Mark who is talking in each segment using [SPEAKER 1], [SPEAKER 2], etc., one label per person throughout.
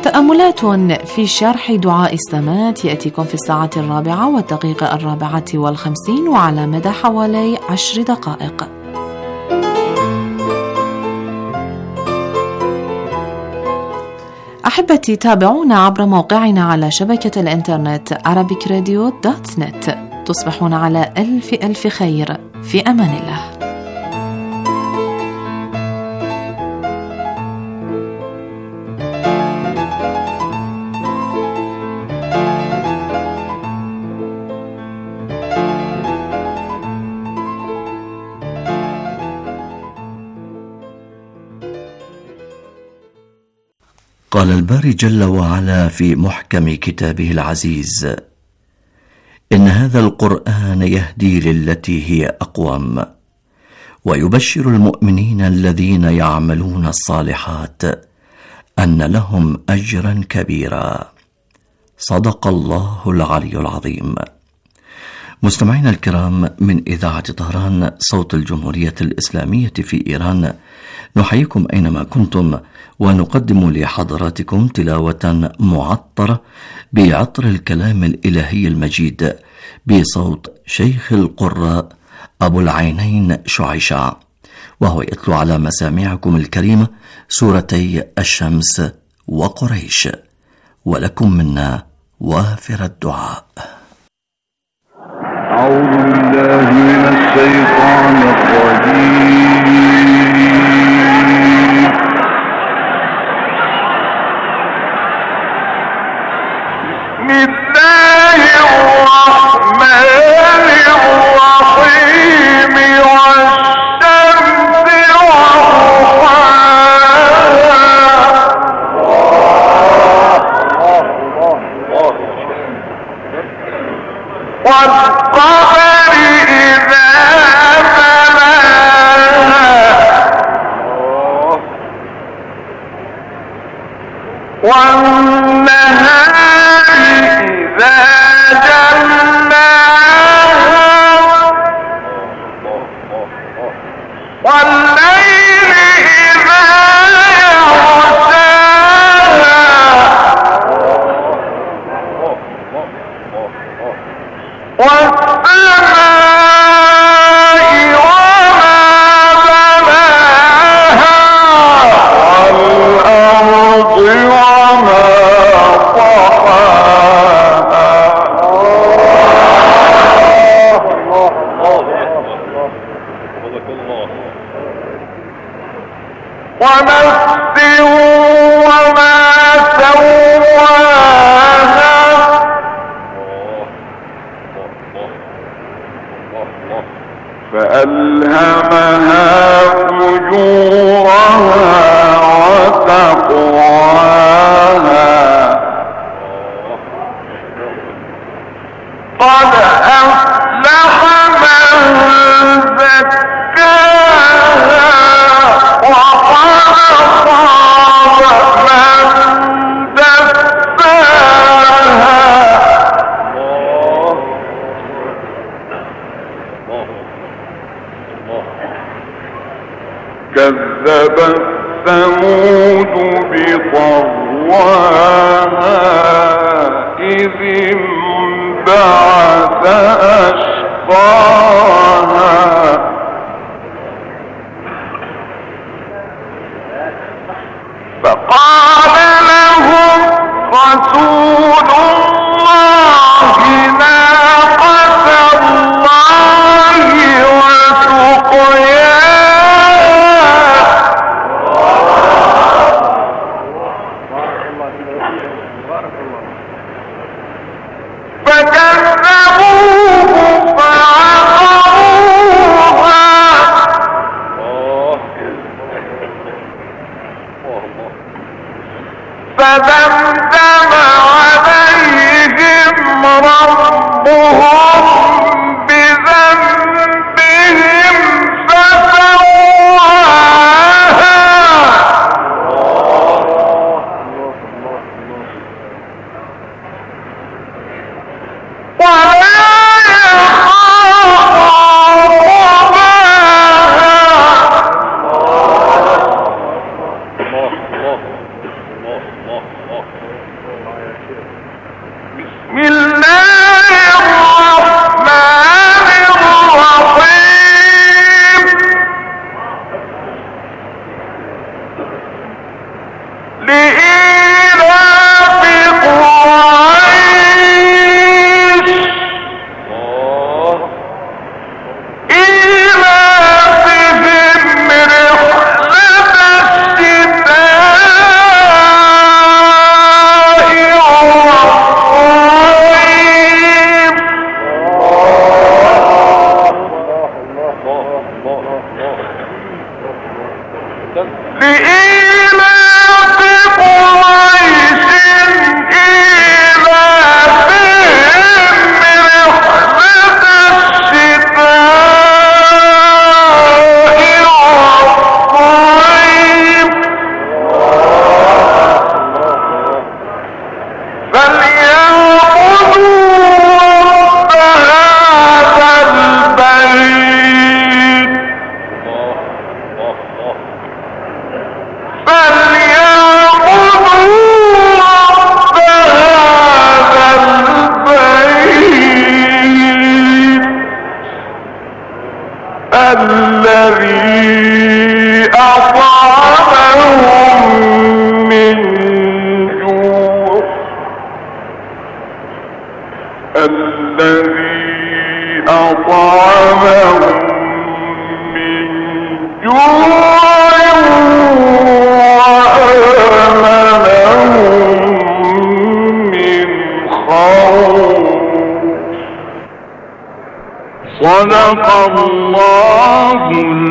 [SPEAKER 1] تأملات في شرح دعاء السمات يأتيكم في الساعة 4:54 وعلى مدى حوالي 10 دقائق. أحبتي، تابعونا عبر موقعنا على شبكة الإنترنت arabicradio.net. تصبحون على ألف خير. في أمان الله.
[SPEAKER 2] قال الباري جل وعلا في محكم كتابه العزيز: إن هذا القرآن يهدي للتي هي أقوم ويبشر المؤمنين الذين يعملون الصالحات أن لهم أجرا كبيرا. صدق الله العلي العظيم. مستمعينا الكرام، من إذاعة طهران صوت الجمهورية الإسلامية في إيران، نحييكم أينما كنتم ونقدم لحضراتكم تلاوة معطرة بعطر الكلام الإلهي المجيد بصوت شيخ القراء أبو العينين شعيشع، وهو يتلو على مسامعكم الكريمة سورتي الشمس وقريش. ولكم منا وافر الدعاء.
[SPEAKER 3] أعوذ بالله من الشيطان الرجيم. بسم الله الرحمن الرحيم. والشمس وضحاها والقمر إذا تلاها والنهار إذا جلاها والليل إذا يغشاها والسماء وما بناها والأرض وما طحاها ونفس وما سواها فألهمها فجورها وتقواها قد أفلح من زكاها وقد خاب من دساها. كذبت ثمود بطغواها إذ انبعث أشقاها فقال لهم رسول الله ناقة الله وسقياها فكذبوه فعقروها فدمدم عليهم ربهم بذنبهم فسواها ولا يخاف عقباها. بسم الله الرحمن الرحيم لإيلاف قريش إيلافهم رحلة الذي أطعمهم من جوع الذي أطعمهم من جوع وآمنهم من خوف. صدق الله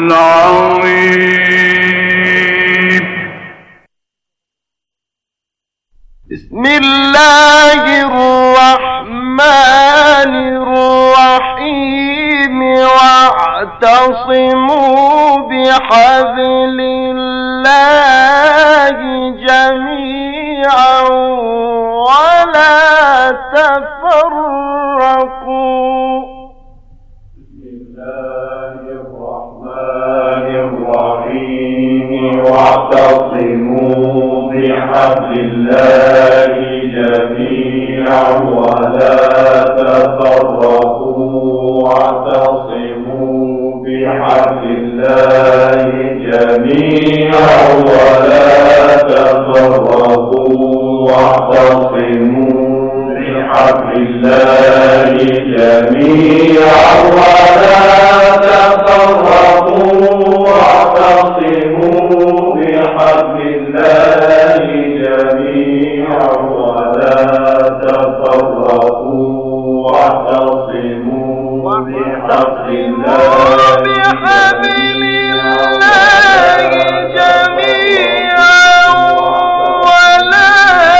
[SPEAKER 3] العظيم. بسم الله الرحمن الرحيم واعتصموا بحبل الله جميعا ولا تفرقوا.
[SPEAKER 4] واعتصموا بحبل الله جميعا ولا تفرقوا. واعتصموا بحبل الله جميعا ولا تفرقوا. واعتصموا بحبل الله جميعا ولا تفرقوا. واعتصموا بحبل الله جميعا ولا تفرقوا. واعتصموا بحبل الله جميعا ولا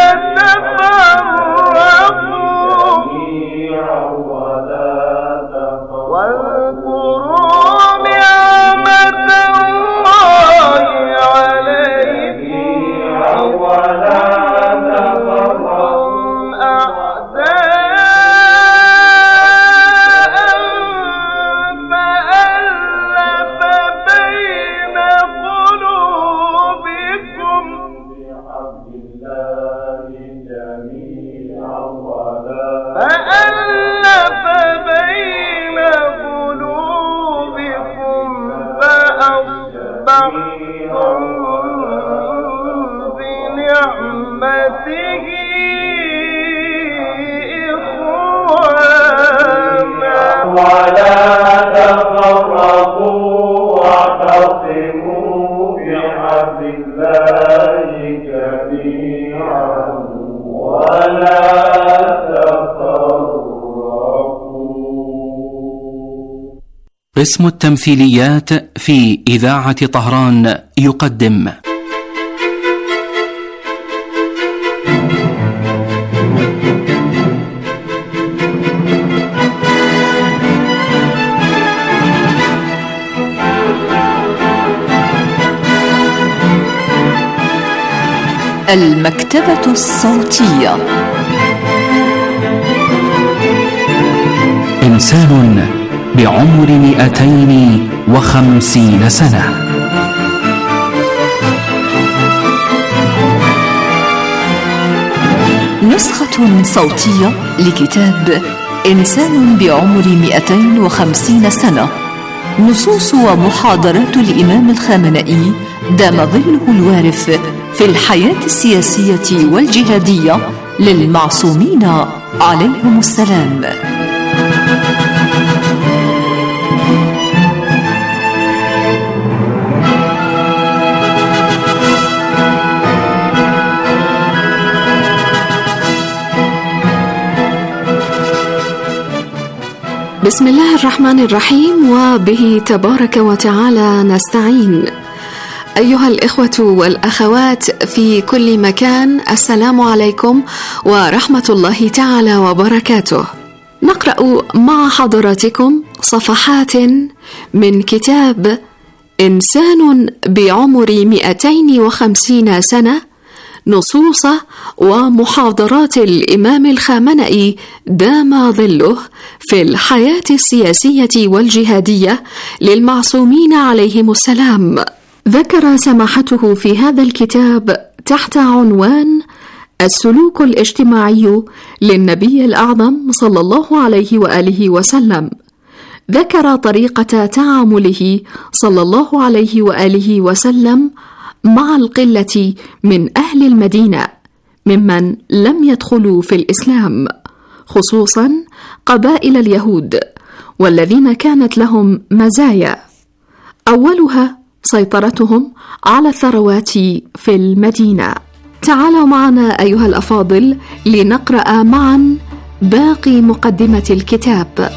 [SPEAKER 4] تفرقوا. واذكروا نعمة الله عليكم ولا تفرقوا. أعداء فألف بين قلوبكم بحبل الله جميعا فألف بين قلوبكم فأصبحتم بنعمته إخوانا. ولا تفرقوا. واعتصموا بحبل الله جميعا ولا تفرقوا.
[SPEAKER 5] قسم التمثيليات في إذاعة طهران يقدم
[SPEAKER 1] المكتبة الصوتية.
[SPEAKER 5] إنسان بعمر 250 سنة.
[SPEAKER 1] نسخة صوتية لكتاب إنسان بعمر 250 سنة، نصوص ومحاضرات الإمام الخامنئي دام ظله الوارف في الحياة السياسية والجهادية للمعصومين عليهم السلام.
[SPEAKER 6] بسم الله الرحمن الرحيم، وبه تبارك وتعالى نستعين. أيها الإخوة والأخوات في كل مكان، السلام عليكم ورحمة الله تعالى وبركاته. نقرأ مع حضراتكم صفحات من كتاب إنسان بعمر 250 سنة، نصوص ومحاضرات الإمام الخامنئي دام ظله في الحياة السياسية والجهادية للمعصومين عليهم السلام. ذكر سماحته في هذا الكتاب تحت عنوان السلوك الاجتماعي للنبي الأعظم صلى الله عليه وآله وسلم. ذكر طريقة تعامله صلى الله عليه وآله وسلم مع القلة من أهل المدينة ممن لم يدخلوا في الإسلام، خصوصا قبائل اليهود، والذين كانت لهم مزايا، أولها سيطرتهم على الثروات في المدينة. تعالوا معنا أيها الأفاضل لنقرأ معا باقي مقدمة الكتاب.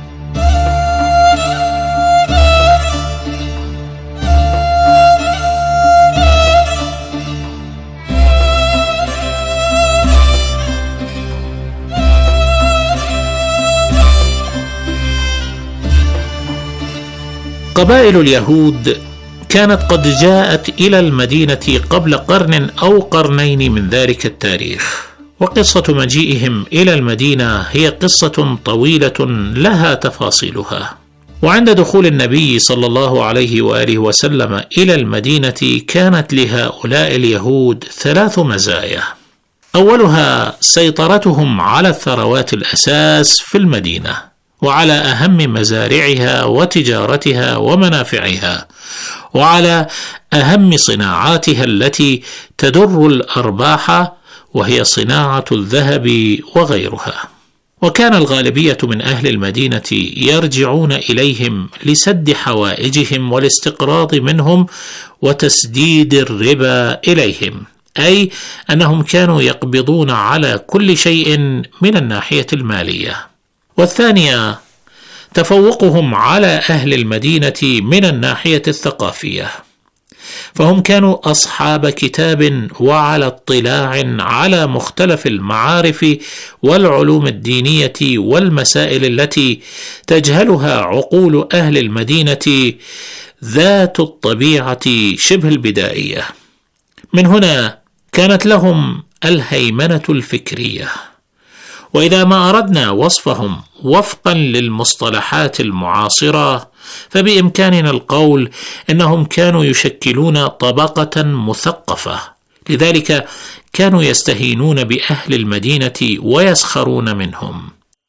[SPEAKER 7] قبائل اليهود كانت قد جاءت إلى المدينة قبل قرن أو قرنين من ذلك التاريخ، وقصة مجيئهم إلى المدينة هي قصة طويلة لها تفاصيلها. وعند دخول النبي صلى الله عليه وآله وسلم إلى المدينة كانت لهؤلاء اليهود 3 مزايا. أولها سيطرتهم على الثروات الأساس في المدينة وعلى أهم مزارعها وتجارتها ومنافعها، وعلى أهم صناعاتها التي تدر الأرباح، وهي صناعة الذهب وغيرها. وكان الغالبية من أهل المدينة يرجعون إليهم لسد حوائجهم والاستقراض منهم وتسديد الربا إليهم، أي أنهم كانوا يقبضون على كل شيء من الناحية المالية. والثانية تفوقهم على أهل المدينة من الناحية الثقافية، فهم كانوا أصحاب كتاب وعلى اطلاع على مختلف المعارف والعلوم الدينية والمسائل التي تجهلها عقول أهل المدينة ذات الطبيعة شبه البدائية. من هنا كانت لهم الهيمنة الفكرية. وإذا ما أردنا وصفهم وفقا للمصطلحات المعاصرة فبإمكاننا القول إنهم كانوا يشكلون طبقة مثقفة، لذلك كانوا يستهينون بأهل المدينة ويسخرون منهم.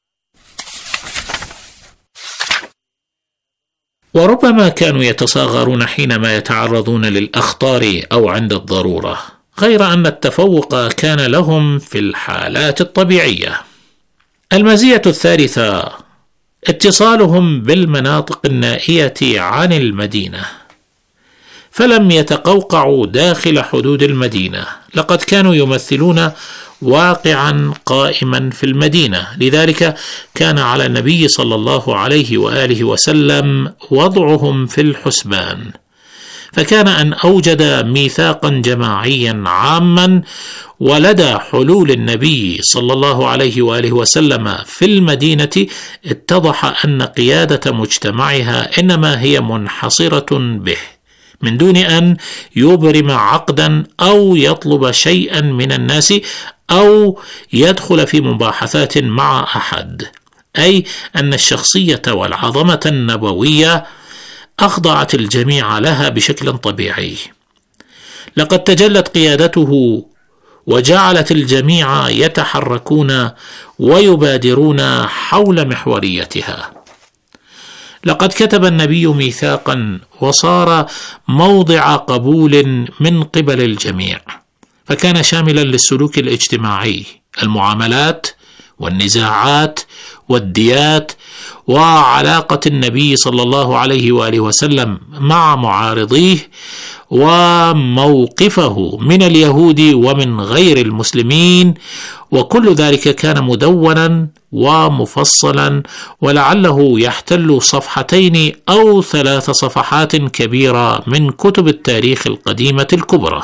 [SPEAKER 7] وربما كانوا يتصاغرون حينما يتعرضون للأخطار أو عند الضرورة، غير أن التفوق كان لهم في الحالات الطبيعية. المزية الثالثة اتصالهم بالمناطق النائية عن المدينة، فلم يتقوقعوا داخل حدود المدينة، لقد كانوا يمثلون واقعا قائما في المدينة، لذلك كان على النبي صلى الله عليه وآله وسلم وضعهم في الحسبان، فكان أن أوجد ميثاقا جماعيا عاما، ولدى حلول النبي صلى الله عليه وآله وسلم في المدينة اتضح أن قيادة مجتمعها إنما هي منحصرة به، من دون أن يبرم عقدا أو يطلب شيئا من الناس أو يدخل في مباحثات مع أحد، أي أن الشخصية والعظمة النبوية أخضعت الجميع لها بشكل طبيعي. لقد تجلت قيادته وجعلت الجميع يتحركون ويبادرون حول محوريتها. لقد كتب النبي ميثاقا وصار موضع قبول من قبل الجميع، فكان شاملا للسلوك الاجتماعي، المعاملات والنزاعات والديات، وعلاقة النبي صلى الله عليه وآله وسلم مع معارضيه، وموقفه من اليهود ومن غير المسلمين، وكل ذلك كان مدونا ومفصلا، ولعله يحتل صفحتين أو 3 صفحات كبيرة من كتب التاريخ القديمة الكبرى.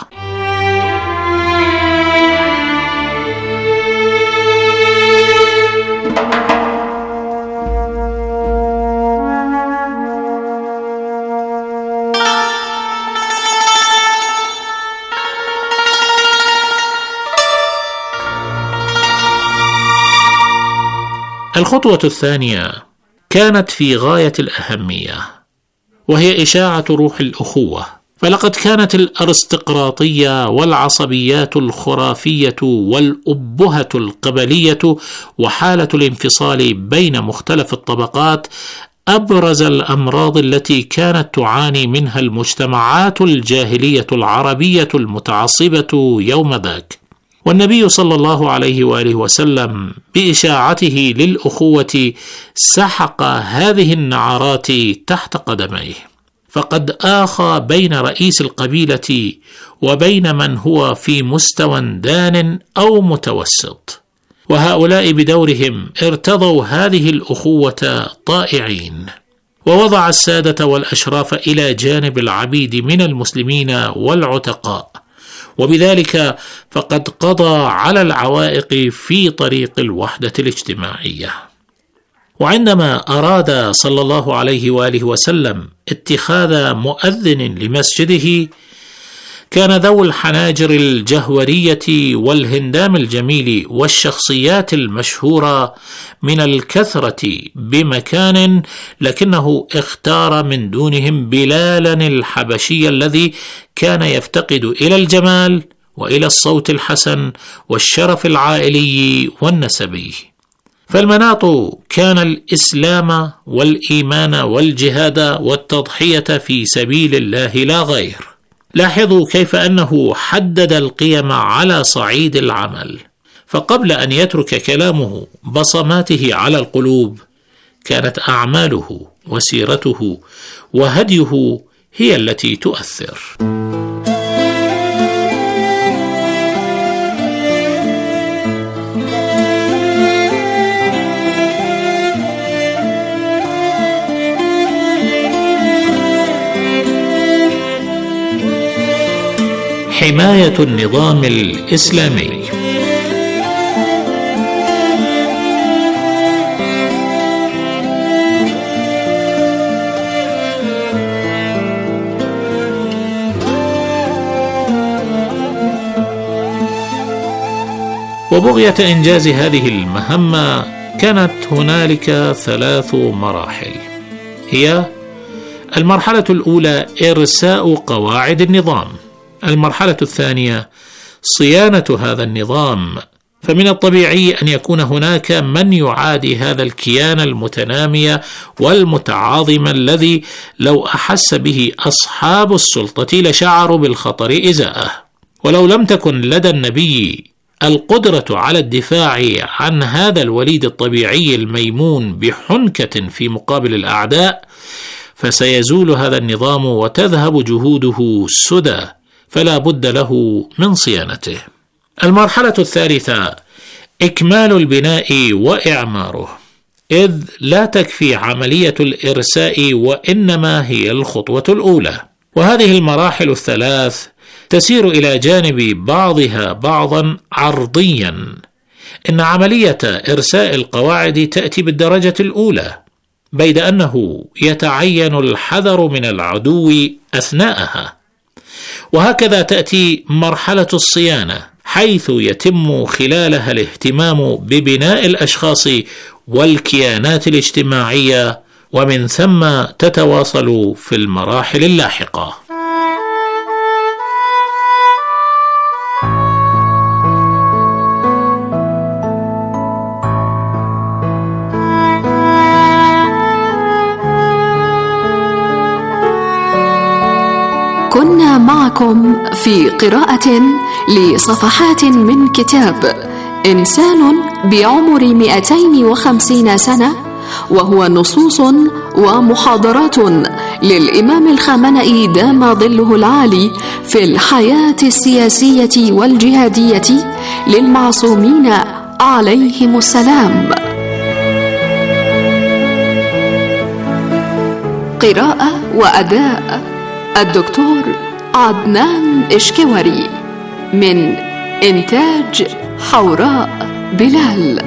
[SPEAKER 7] الخطوة الثانية كانت في غاية الأهمية، وهي إشاعة روح الأخوة. فلقد كانت الأرستقراطية والعصبيات الخرافية والأبهة القبلية وحالة الانفصال بين مختلف الطبقات أبرز الأمراض التي كانت تعاني منها المجتمعات الجاهلية العربية المتعصبة يوم ذاك. والنبي صلى الله عليه وآله وسلم بإشاعته للأخوة سحق هذه النعرات تحت قدميه، فقد آخى بين رئيس القبيلة وبين من هو في مستوى دان أو متوسط، وهؤلاء بدورهم ارتضوا هذه الأخوة طائعين، ووضع السادة والأشراف إلى جانب العبيد من المسلمين والعتقاء، وبذلك فقد قضى على العوائق في طريق الوحدة الاجتماعية. وعندما أراد صلى الله عليه وآله وسلم اتخاذ مؤذن لمسجده، كان ذو الحناجر الجهورية والهندام الجميل والشخصيات المشهورة من الكثرة بمكان، لكنه اختار من دونهم بلالا الحبشي الذي كان يفتقد إلى الجمال وإلى الصوت الحسن والشرف العائلي والنسبي. فالمناط كان الإسلام والإيمان والجهاد والتضحية في سبيل الله لا غير. لاحظوا كيف أنه حدد القيم على صعيد العمل، فقبل أن يترك كلامه بصماته على القلوب، كانت أعماله وسيرته وهديه هي التي تؤثر. حماية النظام الإسلامي. وبغية إنجاز هذه المهمة كانت هنالك 3 مراحل، هي: المرحلة الأولى إرساء قواعد النظام، المرحلة الثانية صيانة هذا النظام، فمن الطبيعي أن يكون هناك من يعادي هذا الكيان المتنامي والمتعاظم الذي لو أحس به أصحاب السلطة لشعروا بالخطر إزاءه. ولو لم تكن لدى النبي القدرة على الدفاع عن هذا الوليد الطبيعي الميمون بحنكة في مقابل الأعداء، فسيزول هذا النظام وتذهب جهوده سدى، فلا بد له من صيانته. المرحلة الثالثة إكمال البناء وإعماره، إذ لا تكفي عملية الإرساء وإنما هي الخطوة الأولى. وهذه المراحل ال3 تسير إلى جانب بعضها بعضا عرضيا. إن عملية إرساء القواعد تأتي بالدرجة الأولى، بيد أنه يتعين الحذر من العدو أثناءها. وهكذا تأتي مرحلة الصيانة، حيث يتم خلالها الاهتمام ببناء الأشخاص والكيانات الاجتماعية، ومن ثم تتواصل في المراحل اللاحقة.
[SPEAKER 6] معكم في قراءة لصفحات من كتاب إنسان بعمر 250 سنة، وهو نصوص ومحاضرات للإمام الخامنئي دام ظله العالي في الحياة السياسية والجهادية للمعصومين عليهم السلام. قراءة وأداء الدكتور عدنان إشكوري، من إنتاج حوراء بلال.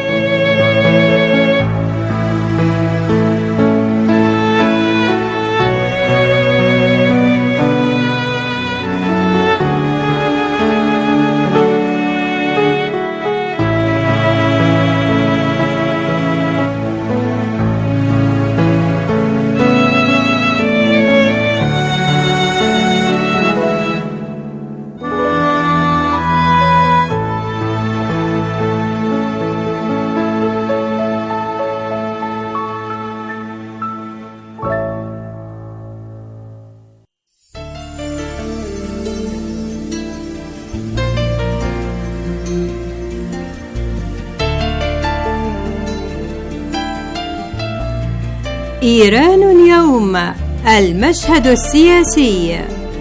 [SPEAKER 8] إيران اليوم، المشهد السياسي.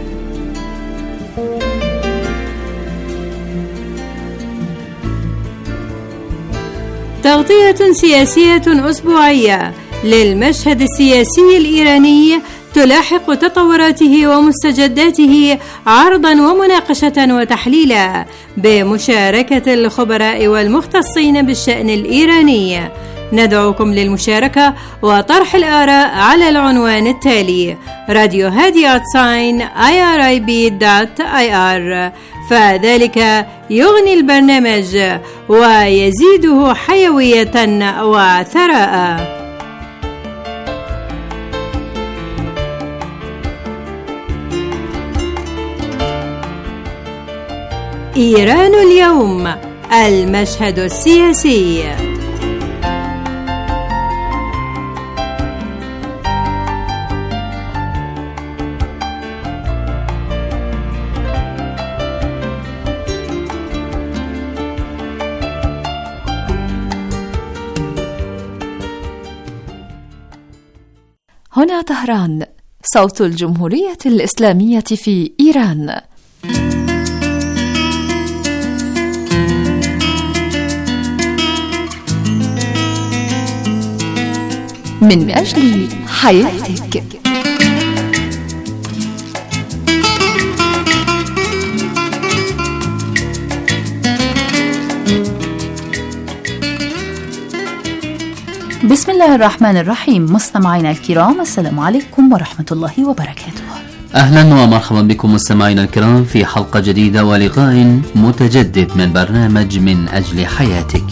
[SPEAKER 8] تغطية سياسية أسبوعية للمشهد السياسي الإيراني تلاحق تطوراته ومستجداته عرضا ومناقشة وتحليلا بمشاركة الخبراء والمختصين بالشأن الإيراني. ندعوكم للمشاركة وطرح الآراء على العنوان التالي: راديو هادي @irib.ir، فذلك يغني البرنامج ويزيده حيوية وثراء. إيران اليوم، المشهد السياسي.
[SPEAKER 1] هنا طهران، صوت الجمهورية الإسلامية في إيران. من أجل حياتك.
[SPEAKER 9] بسم الله الرحمن الرحيم. مستمعينا الكرام، السلام عليكم ورحمة الله وبركاته.
[SPEAKER 10] أهلا ومرحبا بكم مستمعينا الكرام في حلقة جديدة ولقاء متجدد من برنامج من أجل حياتك.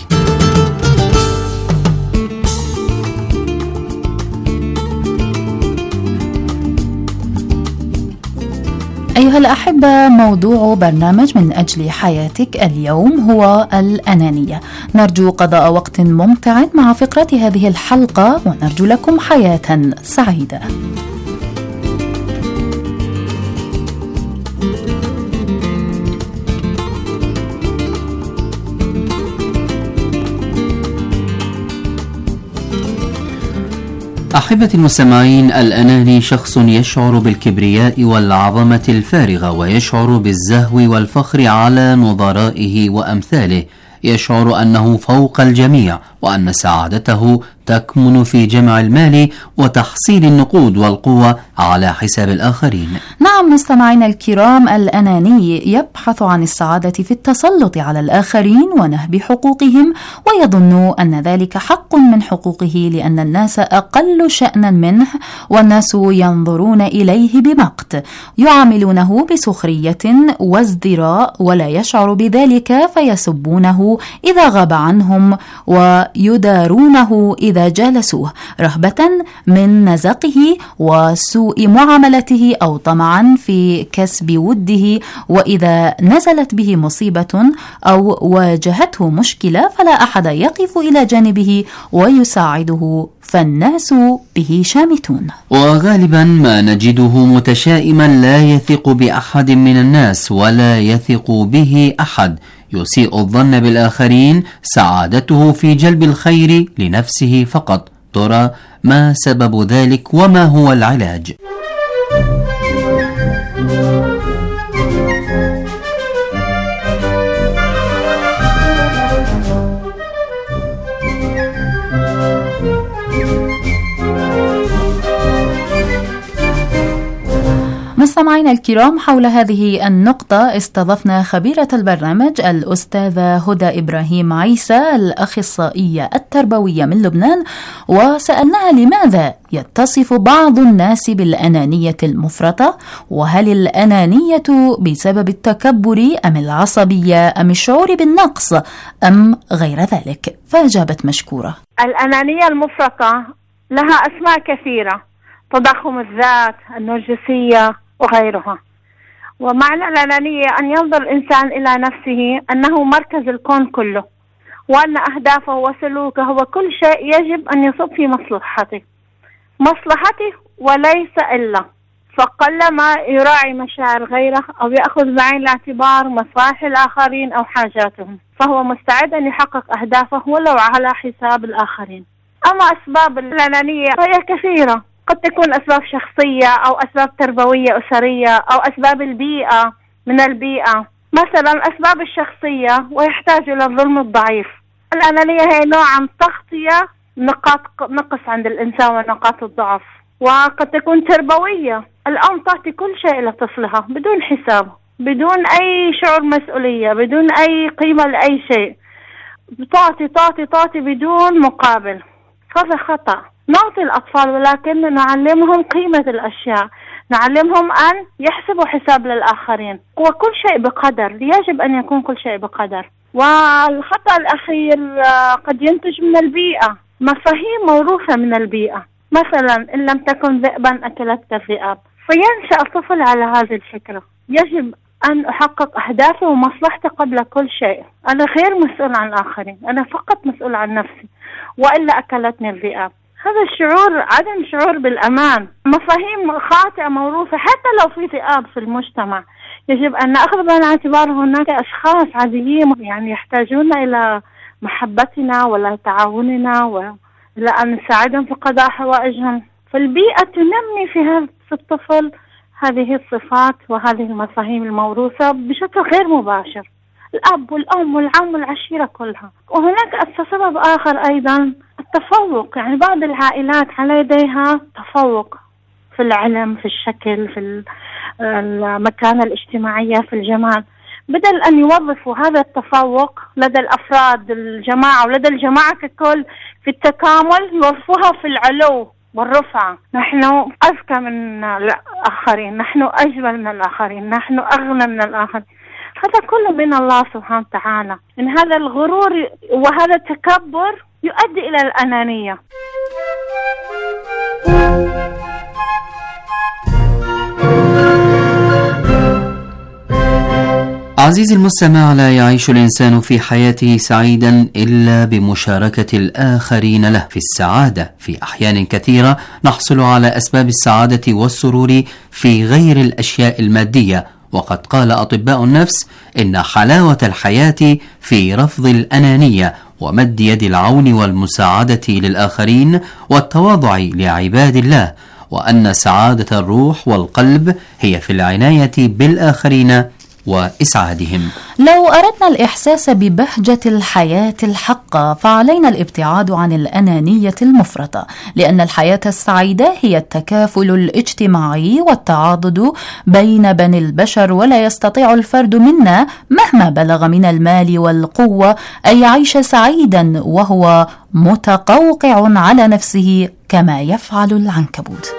[SPEAKER 9] أيها الأحبة، موضوع برنامج من أجل حياتك اليوم هو الأنانية. نرجو قضاء وقت ممتع مع فقرة هذه الحلقة، ونرجو لكم حياة سعيدة.
[SPEAKER 10] أحبتي المستمعين، الأناني شخص يشعر بالكبرياء والعظمة الفارغة، ويشعر بالزهو والفخر على نظرائه وأمثاله، يشعر أنه فوق الجميع، وأن سعادته تكمن في جمع المال وتحصيل النقود والقوة على حساب الآخرين.
[SPEAKER 9] نعم مستمعينا الكرام، الأناني يبحث عن السعادة في التسلط على الآخرين ونهب حقوقهم، ويظن أن ذلك حق من حقوقه لأن الناس أقل شأنا منه، والناس ينظرون إليه بمقت، يعاملونه بسخرية وازدراء، ولا يشعر بذلك فيسبونه إذا غاب عنهم، ويدارونه إذا جالسوه رهبة من نزقه وسوء معاملته أو طمعا في كسب وده، وإذا نزلت به مصيبة أو واجهته مشكلة فلا أحد يقف إلى جانبه ويساعده، فالناس به شامتون.
[SPEAKER 10] وغالبا ما نجده متشائما لا يثق بأحد من الناس ولا يثق به أحد، يسيء الظن بالآخرين، سعادته في جلب الخير لنفسه فقط. ترى ما سبب ذلك وما هو العلاج؟
[SPEAKER 9] مستمعينا الكرام، حول هذه النقطة استضفنا خبيرة البرنامج الأستاذة هدى إبراهيم عيسى الأخصائية التربوية من لبنان، وسألناها لماذا يتصف بعض الناس بالأنانية المفرطة، وهل الأنانية بسبب التكبر أم العصبية أم الشعور بالنقص أم غير ذلك؟ فأجابت مشكورة.
[SPEAKER 11] الأنانية المفرطة لها أسماء كثيرة: تضخم الذات، النرجسية وغيرها. ومعنى الأنانية أن ينظر الإنسان إلى نفسه أنه مركز الكون كله، وأن أهدافه وسلوكه وكل شيء يجب أن يصب في مصلحته وليس إلا، فقلما يراعي مشاعر غيره أو يأخذ بعين الاعتبار مصالح الآخرين أو حاجاتهم، فهو مستعد أن يحقق أهدافه ولو على حساب الآخرين. أما أسباب الأنانية فهي كثيرة، قد تكون أسباب شخصية أو أسباب تربوية أسرية أو أسباب البيئة من البيئة. مثلا أسباب الشخصية ويحتاج إلى الظلم الضعيف. الأنانية هي نوع من تغطية نقاط نقص عند الإنسان ونقاط الضعف. وقد تكون تربوية، الأم تعطي كل شيء لطفلها بدون حساب، بدون أي شعور مسؤولية، بدون أي قيمة لأي شيء، تعطي تعطي تعطي بدون مقابل. هذا خطأ. نعطي الأطفال ولكن نعلمهم قيمة الأشياء، نعلمهم أن يحسبوا حساب للآخرين، وكل شيء بقدر، يجب أن يكون كل شيء بقدر. والخطأ الأخير قد ينتج من البيئة، مفاهيم موروثة من البيئة. مثلا إن لم تكن ذئبا أكلتك الذئاب، فينشأ الطفل على هذه الفكرة. يجب أن أحقق أهدافي ومصلحتي قبل كل شيء، أنا غير مسؤول عن الآخرين، أنا فقط مسؤول عن نفسي، وإلا أكلتني الذئاب. هذا الشعور عدم شعور بالأمان، مفاهيم خاطئة موروثة حتى لو في ذئاب في المجتمع. يجب أن نأخذ بعين الاعتبار هناك أشخاص عاديين يعني يحتاجون إلى محبتنا ولا تعاوننا وإلى أن نساعدهم في قضاء حوائجهم. فالبيئة تنمي في هذا الطفل هذه الصفات وهذه المفاهيم الموروثة بشكل غير مباشر، الأب والأم والعم والعشيرة كلها. وهناك سبب آخر أيضا، التفوق. يعني بعض العائلات على يديها تفوق في العلم، في الشكل، في المكانة الاجتماعية، في الجمال. بدل أن يوظفوا هذا التفوق لدى الأفراد الجماعة ولدى الجماعة ككل في التكامل، يوظفوها في العلو والرفعة. نحن أذكى من الآخرين، نحن أجمل من الآخرين، نحن أغنى من الآخرين. هذا كله من الله سبحانه وتعالى. إن هذا الغرور وهذا التكبر يؤدي إلى الأنانية.
[SPEAKER 10] عزيزي المستمع، لا يعيش الإنسان في حياته سعيدا إلا بمشاركة الآخرين له في السعادة. في أحيان كثيرة نحصل على أسباب السعادة والسرور في غير الأشياء المادية، وقد قال أطباء النفس إن حلاوة الحياة في رفض الأنانية ومد يد العون والمساعدة للآخرين والتواضع لعباد الله، وأن سعادة الروح والقلب هي في العناية بالآخرين وإسعادهم.
[SPEAKER 9] لو أردنا الإحساس ببهجة الحياة الحقة فعلينا الابتعاد عن الأنانية المفرطة، لأن الحياة السعيدة هي التكافل الاجتماعي والتعاضد بين بني البشر، ولا يستطيع الفرد منا مهما بلغ من المال والقوة أن يعيش سعيدا وهو متقوقع على نفسه كما يفعل العنكبوت.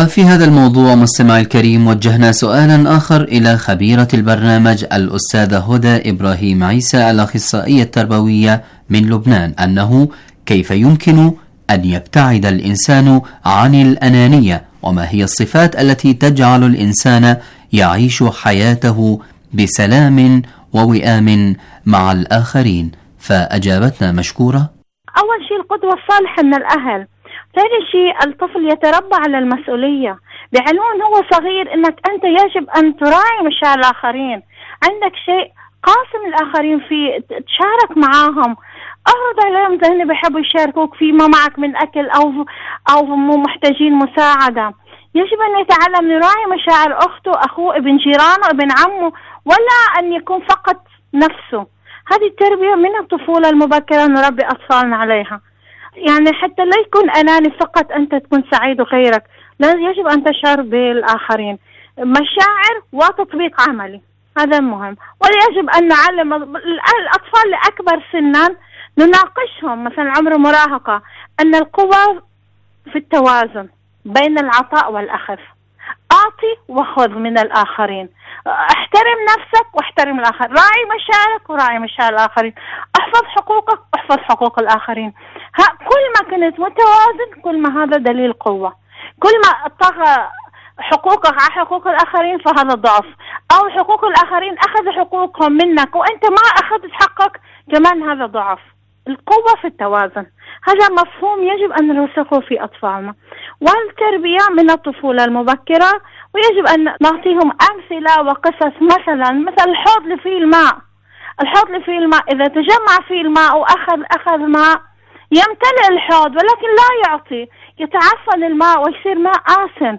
[SPEAKER 10] وفي هذا الموضوع مستمعي الكريم وجهنا سؤالا آخر إلى خبيرة البرنامج الأستاذة هدى إبراهيم عيسى الأخصائية التربوية من لبنان، أنه كيف يمكن أن يبتعد الإنسان عن الأنانية، وما هي الصفات التي تجعل الإنسان يعيش حياته بسلام ووئام مع الآخرين؟ فأجابتنا مشكورة.
[SPEAKER 11] أول شيء القدوة الصالحة من الأهل. ثاني شيء الطفل يتربى على المسؤولية، بعلمون هو صغير انك انت يجب ان تراعي مشاعر الاخرين، عندك شيء قاسم الاخرين فيه تشارك معاهم، اعرض عليهم اذا هن بيحبوا يشاركوك فيما معك من اكل او محتاجين مساعدة. يجب ان يتعلم يراعي مشاعر اخته، اخوه، ابن جيرانه، ابن عمه، ولا ان يكون فقط نفسه. هذه التربية من الطفولة المبكرة نربي اطفالنا عليها، يعني حتى لا يكون أناني فقط أنت تكون سعيد وغيرك، لا يجب أن تشعر بالآخرين. مشاعر وتطبيق عملي هذا مهم. ويجب أن نعلم الأطفال الأكبر سنا، نناقشهم مثلا عمر المراهقة أن القوة في التوازن بين العطاء والأخذ، أعطي وخذ من الآخرين، احترم نفسك واحترم الآخر، راعي مشاعرك وراعي مشاعر الآخرين، احفظ حقوقك واحفظ حقوق الآخرين. كل ما كنت متوازن كل ما هذا دليل قوة. كل ما طغى حقوقك على حقوق الآخرين فهذا ضعف، أو حقوق الآخرين أخذ حقوقهم منك وأنت ما أخذت حقك كمان هذا ضعف. القوة في التوازن، هذا مفهوم يجب أن نرسخه في أطفالنا. والتربية من الطفولة المبكرة، ويجب أن نعطيهم أمثلة وقصص، مثلا الحوض اللي فيه الماء. الحوض اللي فيه الماء إذا تجمع فيه الماء وأخذ ماء يمتلئ الحوض ولكن لا يعطي، يتعفن الماء ويصير ماء آسن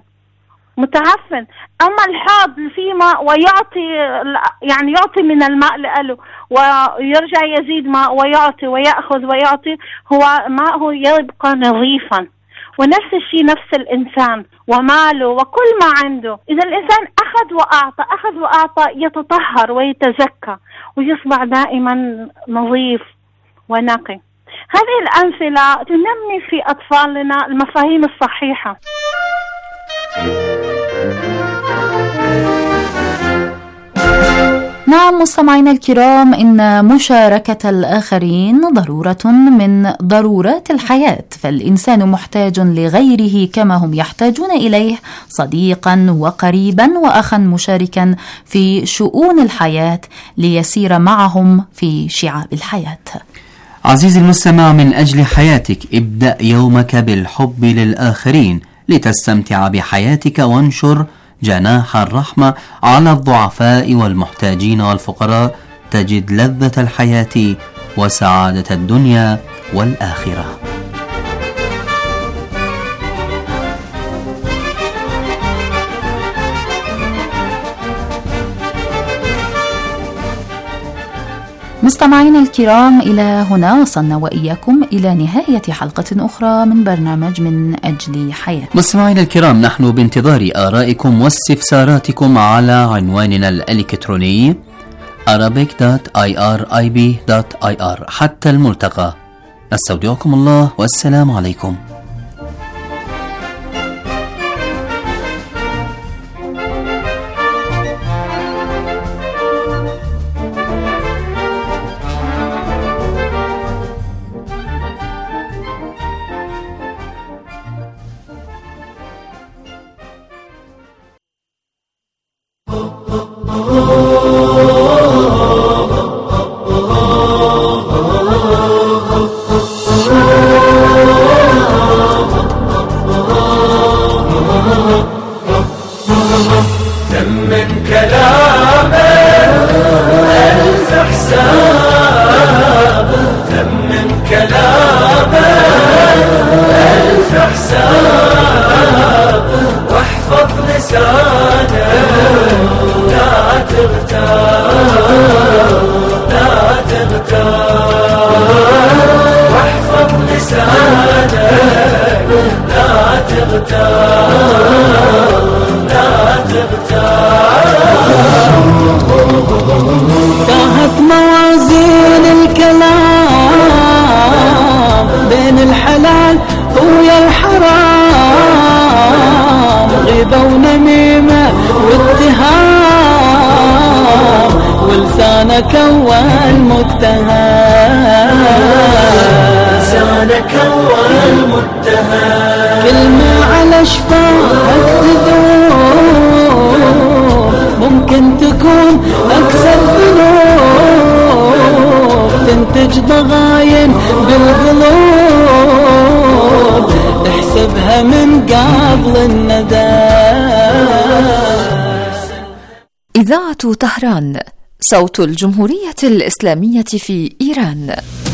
[SPEAKER 11] متعفن. أما الحوض اللي فيه ماء ويعطي، يعني يعطي من الماء له ويرجع يزيد ماء ويعطي ويأخذ ويعطي، هو ماءه يبقى نظيفا. ونفس الشيء نفس الإنسان وماله وكل ما عنده، إذا الإنسان أخذ وأعطى يتطهر ويتزكى ويصبح دائما نظيف ونقي. هذه الأمثلة تنمي في أطفالنا المفاهيم الصحيحة.
[SPEAKER 9] نعم مستمعينا الكرام، إن مشاركة الآخرين ضرورة من ضرورات الحياة، فالإنسان محتاج لغيره كما هم يحتاجون إليه، صديقا وقريبا وأخا مشاركا في شؤون الحياة ليسير معهم في شعاب الحياة.
[SPEAKER 10] عزيزي المستمع، من أجل حياتك ابدأ يومك بالحب للآخرين لتستمتع بحياتك، وانشر جناح الرحمة على الضعفاء والمحتاجين والفقراء، تجد لذة الحياة وسعادة الدنيا والآخرة.
[SPEAKER 9] مستمعينا الكرام، إلى هنا وصلنا وإياكم إلى نهاية حلقة أخرى من برنامج من أجل حياة.
[SPEAKER 10] مستمعينا الكرام، نحن بانتظار آرائكم واستفساراتكم على عنواننا الإلكتروني arabic.irib.ir. حتى الملتقى، نستودعكم الله والسلام عليكم.
[SPEAKER 12] تاهت موازين الكلام بين الحلال ويا الحرام، لسانك والمتهم
[SPEAKER 4] لسانك والمتهم
[SPEAKER 12] كلمة على شفاهك تذوب ممكن تكون أكثر ذنوب تنتج ضغاين بالقلوب احسبها من قبل النداس.
[SPEAKER 1] إذاعة طهران، صوت الجمهورية الإسلامية في إيران.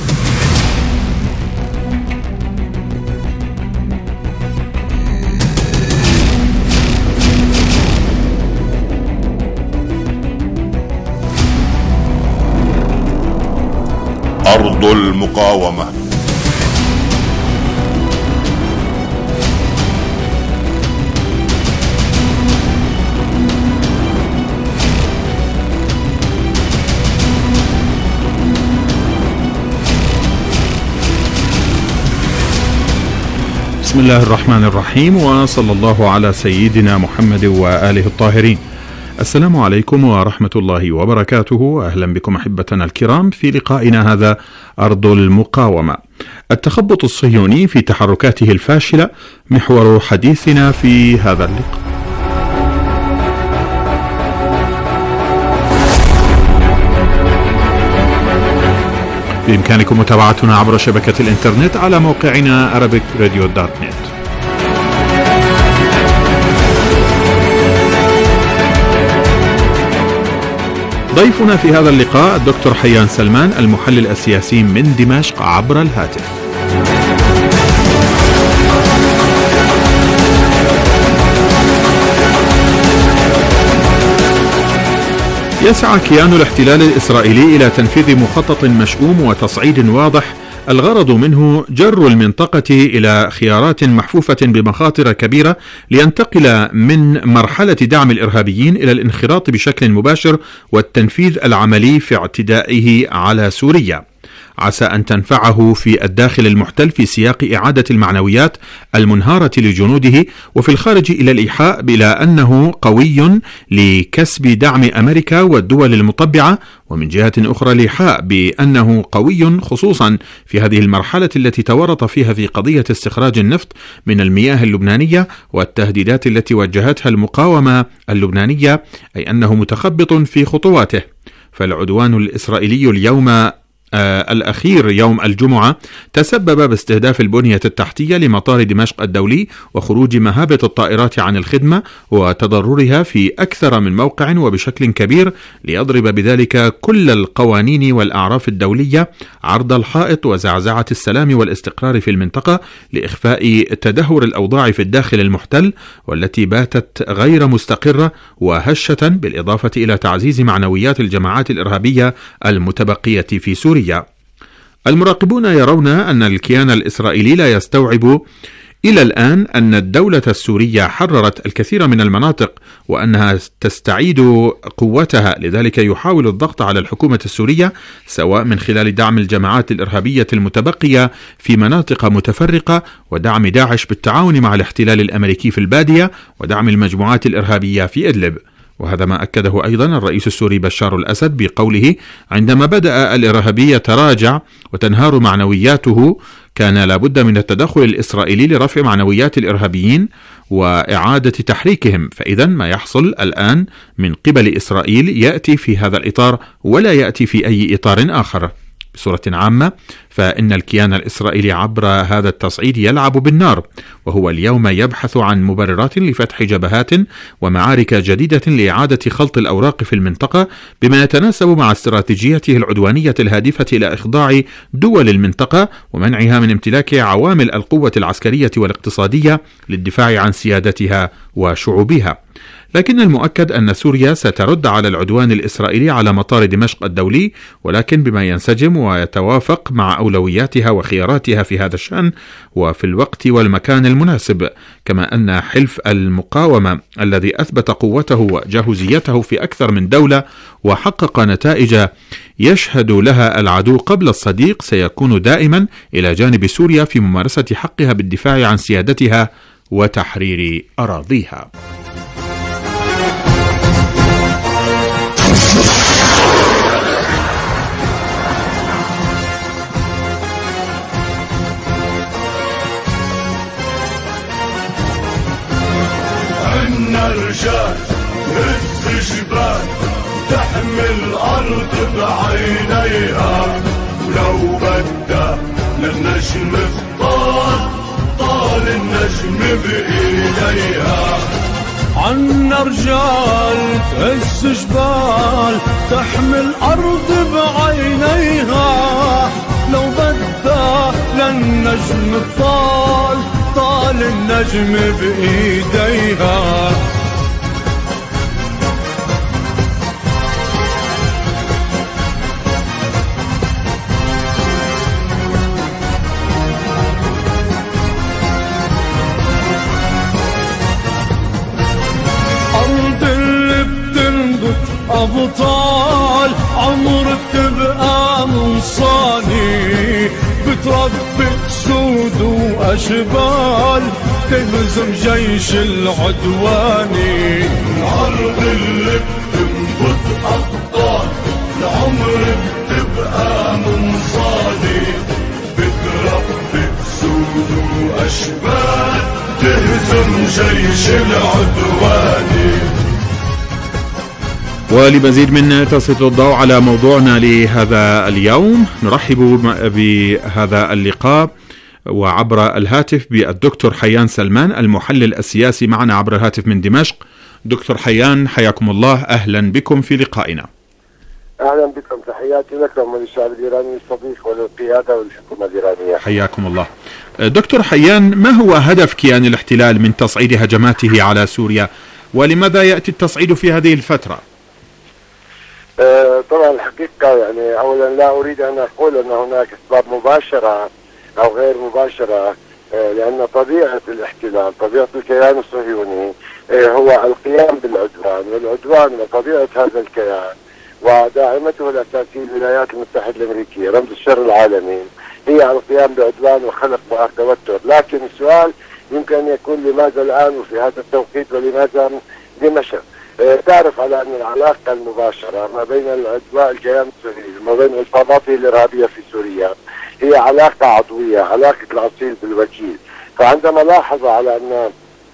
[SPEAKER 13] أرض المقاومة.
[SPEAKER 14] بسم الله الرحمن الرحيم، وصلى الله على سيدنا محمد وآله الطاهرين. السلام عليكم ورحمة الله وبركاته. أهلا بكم أحبتنا الكرام في لقائنا هذا أرض المقاومة. التخبط الصهيوني في تحركاته الفاشلة محور حديثنا في هذا اللقاء. بإمكانكم متابعتنا عبر شبكة الإنترنت على موقعنا arabicradio.net. ضيفنا في هذا اللقاء الدكتور حيان سلمان، المحلل السياسي من دمشق عبر الهاتف. يسعى كيان الاحتلال الإسرائيلي إلى تنفيذ مخطط مشؤوم وتصعيد واضح الغرض منه جر المنطقة إلى خيارات محفوفة بمخاطر كبيرة لينتقل من مرحلة دعم الإرهابيين إلى الانخراط بشكل مباشر والتنفيذ العملي في اعتدائه على سوريا. عسى أن تنفعه في الداخل المحتل في سياق إعادة المعنويات المنهارة لجنوده، وفي الخارج إلى الإيحاء إلى أنه قوي لكسب دعم أمريكا والدول المطبعة، ومن جهة أخرى الإيحاء بأنه قوي خصوصا في هذه المرحلة التي تورط فيها في قضية استخراج النفط من المياه اللبنانية والتهديدات التي وجهتها المقاومة اللبنانية، أي أنه متخبط في خطواته. فالعدوان الإسرائيلي اليوم الأخير يوم الجمعة تسبب باستهداف البنية التحتية لمطار دمشق الدولي وخروج مهابة الطائرات عن الخدمة وتضررها في أكثر من موقع وبشكل كبير، ليضرب بذلك كل القوانين والأعراف الدولية عرض الحائط وزعزعة السلام والاستقرار في المنطقة لإخفاء تدهور الأوضاع في الداخل المحتل والتي باتت غير مستقرة وهشة، بالإضافة إلى تعزيز معنويات الجماعات الإرهابية المتبقية في سوريا. المراقبون يرون أن الكيان الإسرائيلي لا يستوعب إلى الآن أن الدولة السورية حررت الكثير من المناطق وأنها تستعيد قوتها، لذلك يحاول الضغط على الحكومة السورية سواء من خلال دعم الجماعات الإرهابية المتبقية في مناطق متفرقة ودعم داعش بالتعاون مع الاحتلال الأمريكي في البادية ودعم المجموعات الإرهابية في إدلب. وهذا ما أكده أيضا الرئيس السوري بشار الأسد بقوله: عندما بدأ الإرهابي يتراجع وتنهار معنوياته كان لابد من التدخل الإسرائيلي لرفع معنويات الإرهابيين وإعادة تحريكهم، فإذا ما يحصل الآن من قبل إسرائيل يأتي في هذا الإطار ولا يأتي في أي إطار آخر. بصورة عامة فإن الكيان الإسرائيلي عبر هذا التصعيد يلعب بالنار، وهو اليوم يبحث عن مبررات لفتح جبهات ومعارك جديدة لإعادة خلط الأوراق في المنطقة بما يتناسب مع استراتيجيته العدوانية الهادفة إلى إخضاع دول المنطقة ومنعها من امتلاك عوامل القوة العسكرية والاقتصادية للدفاع عن سيادتها وشعوبها. لكن المؤكد أن سوريا سترد على العدوان الإسرائيلي على مطار دمشق الدولي، ولكن بما ينسجم ويتوافق مع أولوياتها وخياراتها في هذا الشأن وفي الوقت والمكان المناسب. كما أن حلف المقاومة الذي أثبت قوته وجاهزيته في أكثر من دولة وحقق نتائج يشهد لها العدو قبل الصديق سيكون دائما إلى جانب سوريا في ممارسة حقها بالدفاع عن سيادتها وتحرير أراضيها.
[SPEAKER 4] تحمي الأرض بعينيها، ولو بدها للنجم طال النجم بإيديها. عنا رجال تهز جبال تحمي الأرض بعينيها، لو بدها للنجم طال النجم بإيديها. أبطال عمر تبقى منصاني، بتربي سود وأشبال تهزم جيش العدواني. العرض اللي بتنبت أبطال العمر بتبقى منصاني، بتربي سود وأشبال تهزم جيش العدواني.
[SPEAKER 14] ولمزيد من تسليط الضوء على موضوعنا لهذا اليوم نرحب بهذا اللقاء وعبر الهاتف بالدكتور حيان سلمان المحلل السياسي معنا عبر الهاتف من دمشق. دكتور حيان حياكم الله، أهلا بكم في لقائنا.
[SPEAKER 15] أهلا بكم، تحياتي لكم وللشعب الإيراني الصديق وللقيادة والحكومة الإيرانية.
[SPEAKER 14] حياكم الله. دكتور حيان، ما هو هدف كيان الاحتلال من تصعيد هجماته على سوريا، ولماذا يأتي التصعيد في هذه الفترة؟
[SPEAKER 15] طبعا الحقيقة يعني أولا لا أريد أن أقول أن هناك أسباب مباشرة أو غير مباشرة، لأن طبيعة الاحتلال، طبيعة الكيان الصهيوني هو القيام بالعدوان، والعدوان وطبيعة هذا الكيان وداعمته الأساسية الولايات المتحدة الأمريكية رمز الشر العالمي هي القيام بعدوان وخلق بؤر توتر. لكن السؤال يمكن أن يكون لماذا الآن وفي هذا التوقيت ولماذا دمشق؟ تعرف على أن العلاقة المباشرة ما بين العدوان الكيان الصهيوني وما بين عصاباته الإرهابية في سوريا هي علاقة عضوية، علاقة الأصيل بالوكيل. فعندما لاحظ على أن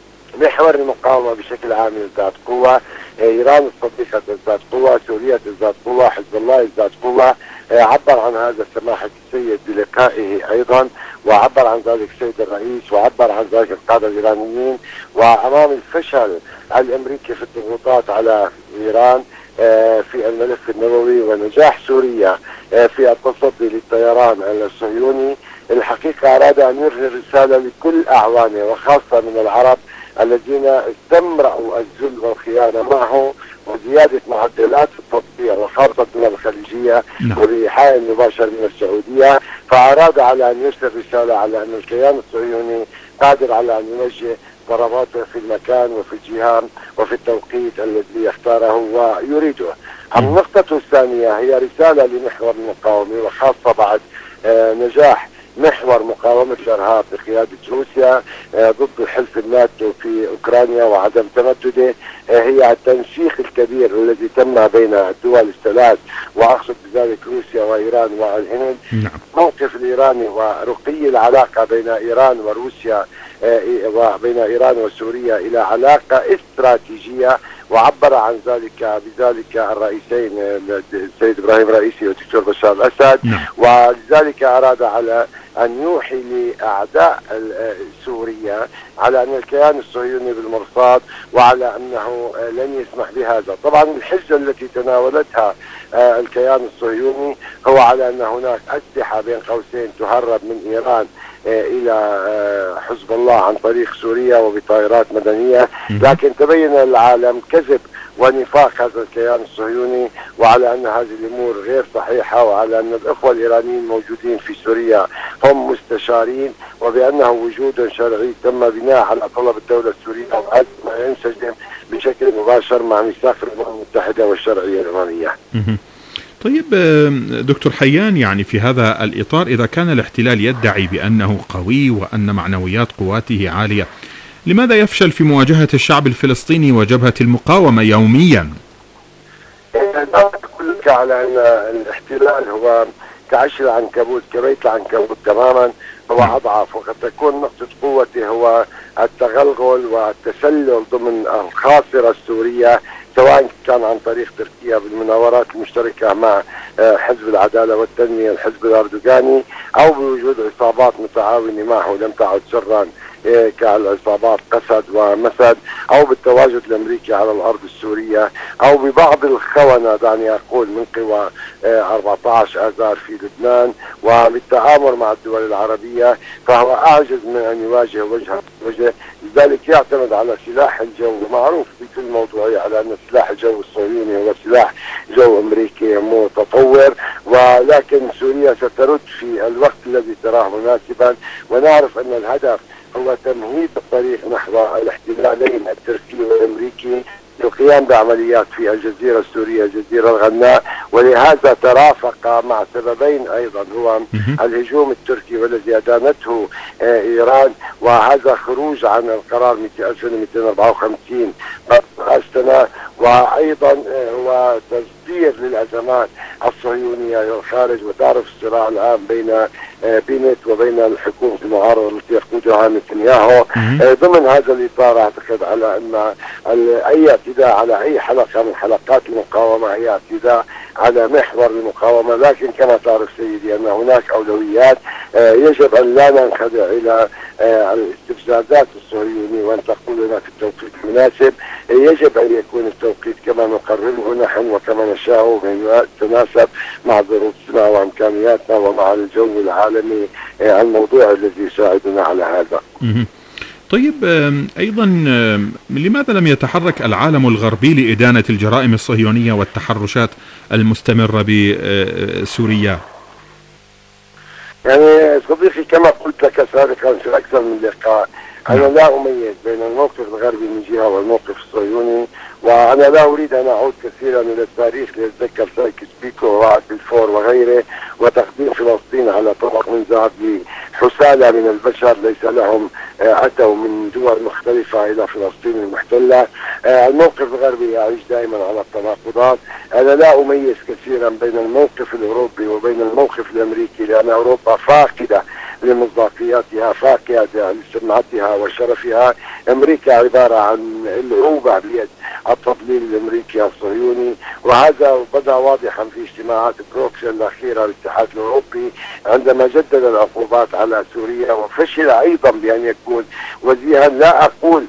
[SPEAKER 15] محور المقاومة بشكل عام ازداد قوة، إيران الصديقة ازداد قوة، سوريا ازداد قوة، حزب الله ازداد قوة، عبر عن هذا سماحة السيد بلقائه أيضا، وعبر عن ذلك السيد الرئيس، وعبر عن ذلك القادة الإيرانيين. وأمام الفشل الأمريكي في الضغوطات على إيران في الملف النووي ونجاح سوريا في التصدي للطيران الصهيوني، الحقيقة أراد أن يرسل رسالة لكل أعوانه وخاصة من العرب الذين استمرأوا الذل والخيانة معه وزيادة معدلات التطبيع وخاصة من الخليجية وبإيحاء مباشر من السعودية. فأراد على أن يرسل رسالة على أن الكيان الصهيوني قادر على أن يوجه ضرباته في المكان وفي الجهام وفي التوقيت الذي يختاره ويريده. النقطة الثانية هي رسالة لمحور المقاومة وخاصة بعد نجاح محور مقاومة الإرهاب بقيادة روسيا ضد حلف الناتو في أوكرانيا وعدم تمدده، هي التنسيق الكبير الذي تم بين الدول الثلاث، وأقصد بذلك روسيا وإيران والهند. الموقف الإيراني ورقي العلاقة بين إيران وروسيا وبين إيران وسوريا إلى علاقة استراتيجية، وعبر عن ذلك بذلك الرئيسين السيد إبراهيم رئيسي والدكتور بشار الأسد. ولذلك أراد على أن يوحي لأعداء سوريا على أن الكيان الصهيوني بالمرصاد وعلى أنه لن يسمح بهذا. طبعا الحجة التي تناولتها الكيان الصهيوني هو على أن هناك أسلحة بين قوسين تهرب من إيران إلى حزب الله عن طريق سوريا وبطائرات مدنية، لكن تبين للعالم كذب ونفاق هذا الكيان الصهيوني، وعلى أن هذه الأمور غير صحيحة، وعلى أن الإخوة الإيرانيين موجودين في سوريا هم مستشارين، وبأنه وجود شرعي تم بناء على طلب الدولة السورية وهذا ما ينسجم بشكل مباشر مع ميثاق الأمم المتحدة والشرعية الإيرانية.
[SPEAKER 14] طيب دكتور حيان، يعني في هذا الإطار إذا كان الاحتلال يدعي بأنه قوي وأن معنويات قواته عالية، لماذا يفشل في مواجهة الشعب الفلسطيني وجبهة المقاومة يوميا؟
[SPEAKER 15] أقول لك على أن الاحتلال هو كعش العنكبوت، كبيت العنكبوت تماما، هو أضعف، وقد تكون نقطة قوته هو التغلغل والتسلل ضمن الخاصرة السورية سواء كان عن طريق تركيا بالمناورات المشتركة مع حزب العدالة والتنمية الحزب الأردوغاني، أو بوجود عصابات متعاونة معه لم تعد سرا كالعصابات قسد ومسد، أو بالتواجد الأمريكي على الأرض السورية، أو ببعض الخونة دعني أقول من قوى 14 آذار في لبنان، وبالتآمر مع الدول العربية، فهو أعجز من أن يواجه وجه. لذلك يعتمد على سلاح الجو، ومعروف بكل موضوعية على أن سلاح الجو الصهيوني هو سلاح جو أمريكي متطور، ولكن سوريا سترد في الوقت الذي تراه مناسبا. ونعرف أن الهدف هو تمهيد الطريق نحو الاحتلالين التركي والأمريكي للقيام بعمليات في الجزيرة السورية الجزيرة الغناء. ولهذا ترافق مع سببين أيضا، هو الهجوم التركي والذي أدانته إيران، وهذا خروج عن القرار 2254 السنة، وأيضا هو تصدير للأزمات الصهيونية إلى الخارج. وتعرف الصراع الآن بين بينت وبين الحكومة المعارضة التي يقودها نتنياهو. ضمن هذا الإطار أعتقد على أن أي اعتداء على أي حلقة من حلقات المقاومة هي اعتداء على محور المقاومة. لكن كما تعرف سيدي أن هناك أولويات، يجب أن لا ننخدع إلى الاستفزازات الصهيونية وأن تقول لنا في التوقيت المناسب. يجب أن يكون التوقيت كما نقرره نحن وكما نشاء بما يتناسب مع ظروفنا وإمكانياتنا ومع الجو العالمي الموضوع الذي يساعدنا على هذا.
[SPEAKER 14] طيب، أيضا لماذا لم يتحرك العالم الغربي لإدانة الجرائم الصهيونية والتحرشات المستمرة بسوريا؟
[SPEAKER 15] يعني صديقي كما قلت لك سابقا في أكثر من لقاء، أنا لا أميز بين الموقف الغربي من جهة والموقف الصهيوني، وأنا لا أريد أن أعود كثيرا إلى التاريخ لأتذكر سايكس بيكو ووعد بالفور وغيره، وتقديم فلسطين على طبق من ذهب لحسالة من البشر ليس لهم أتوا من دول مختلفة إلى فلسطين المحتلة. الموقف الغربي يعيش دائما على التناقضات. أنا لا أميز كثيرا بين الموقف الأوروبي وبين الموقف الأمريكي، لأن أوروبا فاقدة لمصداقياتها، فاقدة لسمعتها وشرفها. أمريكا عبارة عن العوبة بيد التضليل الأمريكي الصهيوني، وهذا بدا واضحا في اجتماعات بروكسل الأخيرة للاتحاد الأوروبي عندما جدد العقوبات على سوريا، وفشل أيضا بأن يكون وجيها، لا أقول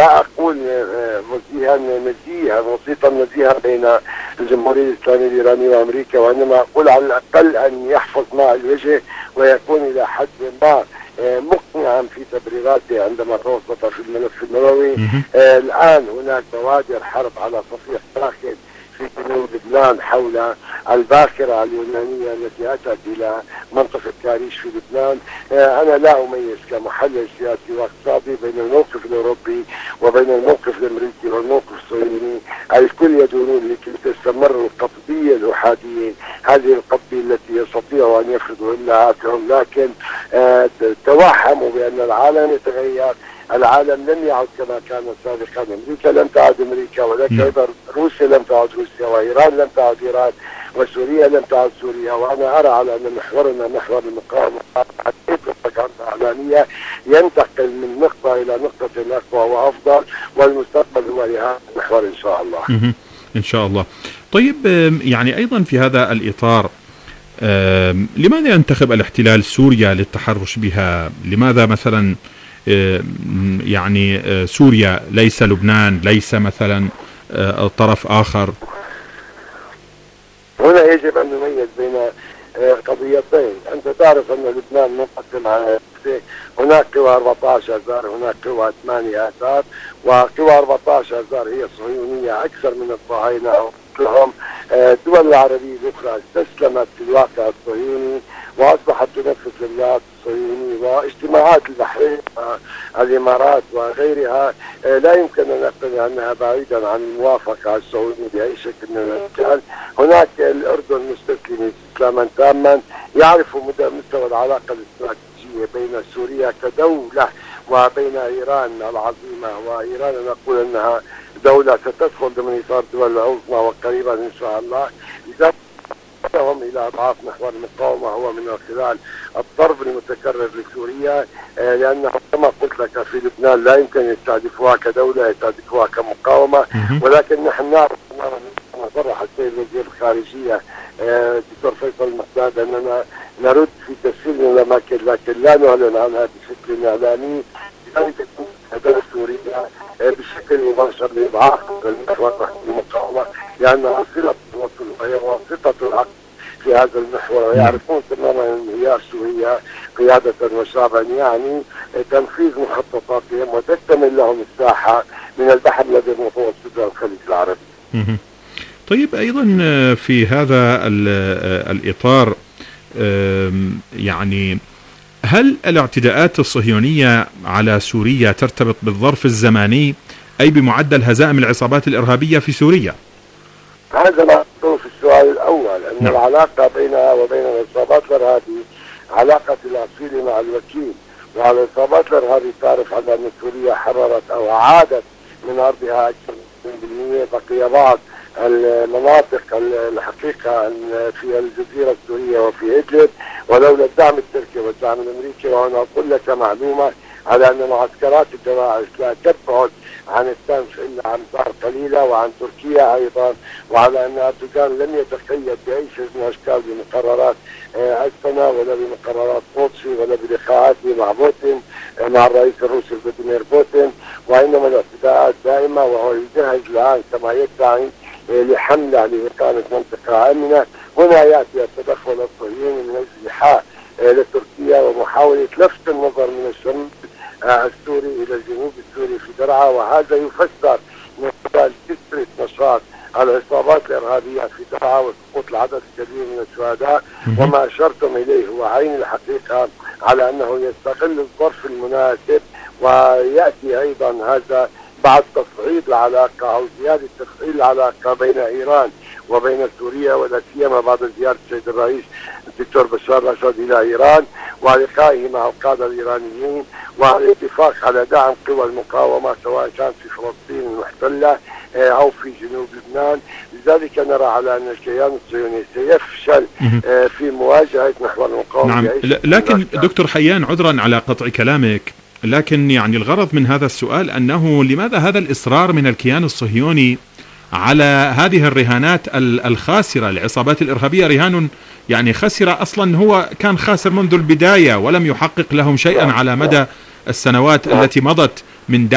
[SPEAKER 15] وجيها نزيها وسيطا نزيها بين الجمهورية الإسلامية الإيرانية وأمريكا، وإنما أقول على الأقل أن يحفظ ماء الوجه ويكون إلى حد ما مقنعا في تبريراته عندما توسط في الملف النووي. الآن هناك بوادر حرب على صفيح داخل في جنوب لبنان حول الباخرة اليونانية التي أتت إلى منطقة كاريش في لبنان. أنا لا أميز كمحلل سياسي واقتصادي بين الموقف الأوروبي وبين الموقف الأمريكي والموقف الصهيوني. الكل يدورون لكي تستمر القطبية الأحادية، هذه القطبية التي يستطيع أن يفرضوا إلا آتهم، لكن توهموا بأن العالم يتغير. العالم لم يعد كما كان سابقا، أمريكا لم تعد أمريكا، ولكن أيضا روسيا لم تعد روسيا، وإيران لم تعد إيران، وسوريا لم تعد سوريا. وأنا أرى على أن محورنا محور المقاومة الإعلانية ينتقل من نقطة إلى نقطة أقوى وأفضل، والمستقبل هو لهذا المحور إن شاء الله.
[SPEAKER 14] إن شاء الله. طيب، يعني أيضا في هذا الإطار، لماذا ينتخب الاحتلال سوريا للتحرش بها؟ لماذا مثلا يعني سوريا ليس لبنان، ليس مثلا طرف آخر؟
[SPEAKER 15] هنا يجب أن نميز بين قضيتين. أنت تعرف أن لبنان منقسم على هناك قوى 14 آذار، هناك قوى 8 آذار، وقوى 14 آذار هي صهيونية أكثر من الصهاينة كلهم. الدول العربية الأخرى استسلمت في الواقع الصهيوني وأصبحت تنفذ للولايات الصهيوني، واجتماعات البحرين والإمارات وغيرها لا يمكن أن نقول أنها بعيدا عن الموافقة الصهيونية بأي شكل من الأشكال. هناك الأردن مستسلم استسلاما تاما، يعرف مستوى العلاقة الاستراتيجية بين سوريا كدولة وبين إيران العظيمة، وإيران نقول أنها دولة ستدخل ضمن إطار دول العظمى وقريبا إن شاء الله. إذا يدفعهم إلى أضعاف محور المقاومة هو من خلال الضرب المتكرر لسوريا، لأنه كما قلت لك في لبنان لا يمكن يستهدفوها كدولة، يستهدفوها كمقاومة. ولكن نحن نعرف صرح السيد وزير الخارجية دكتور فيصل المقداد أننا نرد في تسهيل الأماكن، لكن لا نعلن عنها بشكل إعلامي، لذلك تكون هدف سوريا بشكل مباشر لإضعاف المحور المقاومة، لأنها صلة الوصول وهي واسطة العقل في هذا المحور، ويعرفون تماما انهيار سوريا قيادة وشعبا يعني تنفيذ مخططاتهم، وتكتمل لهم الساحة من البحر الذي المتوسط والخليج العربي.
[SPEAKER 14] طيب أيضا في هذا الإطار يعني هل الاعتداءات الصهيونية على سوريا ترتبط بالظرف الزماني أي بمعدل هزائم العصابات الإرهابية في سوريا؟
[SPEAKER 15] هذا ما أقول في السؤال الأول، أن العلاقة بينها وبين العصابات الإرهابية علاقة الأصيل مع الوكيل، وعلى العصابات الإرهابية تعرف على أن سوريا حررت أو عادت من أرضها أكثر من 100%، بقي بعض المناطق الحقيقة في الجزيرة السورية وفي إدلب، ولولا الدعم التركي والدعم الأمريكي. وأنا أقول لك معلومة على أن معسكرات الدواعش لا تبعد عن التنف إلا أمتار قليلة، وعن تركيا أيضا، وعلى أن أردوغان لم يتقيد بأي شيء من الأشكال بمقررات أستنا ولا بمقررات قدسي ولا بلقاءاته مع بوتين مع الرئيس الروسي فلاديمير بوتين، وإنما الاعتداءات دائمة، وهو يجهز الآن كما يدعي لحملة لإقامة منطقة آمنة. هنا يأتي التدخل الصهيوني من أجل لتركيا ومحاولة لفت النظر من الشمال السوري إلى الجنوب السوري في درعا، وهذا يفسر من خلال كثرة نشاط العصابات الإرهابية في درعا وسقوط العدد الكبير من الشهداء. وما أشرتم إليه هو عين الحقيقة على أنه يستغل الظرف المناسب، ويأتي أيضا هذا بعد تصعيد العلاقة أو زيادة تفعيل العلاقة بين إيران وبين سوريا، ولا سيما بعد زيارة السيد الرئيس الدكتور بشار الأسد إلى إيران ولقائه مع القادة الإيرانيين، والاتفاق على دعم قوى المقاومة سواء كان في فلسطين المحتلة أو في جنوب لبنان. لذلك نرى على أن الكيان الصهيوني سيفشل في مواجهة محور المقاومة.
[SPEAKER 14] نعم، لكن دكتور حيان عذرا على قطع كلامك، لكن يعني الغرض من هذا السؤال أنه لماذا هذا الإصرار من الكيان الصهيوني على هذه الرهانات الخاسرة؟ العصابات الإرهابية رهان يعني خسر أصلا، هو كان خاسر منذ البداية ولم يحقق لهم شيئا على مدى السنوات التي مضت من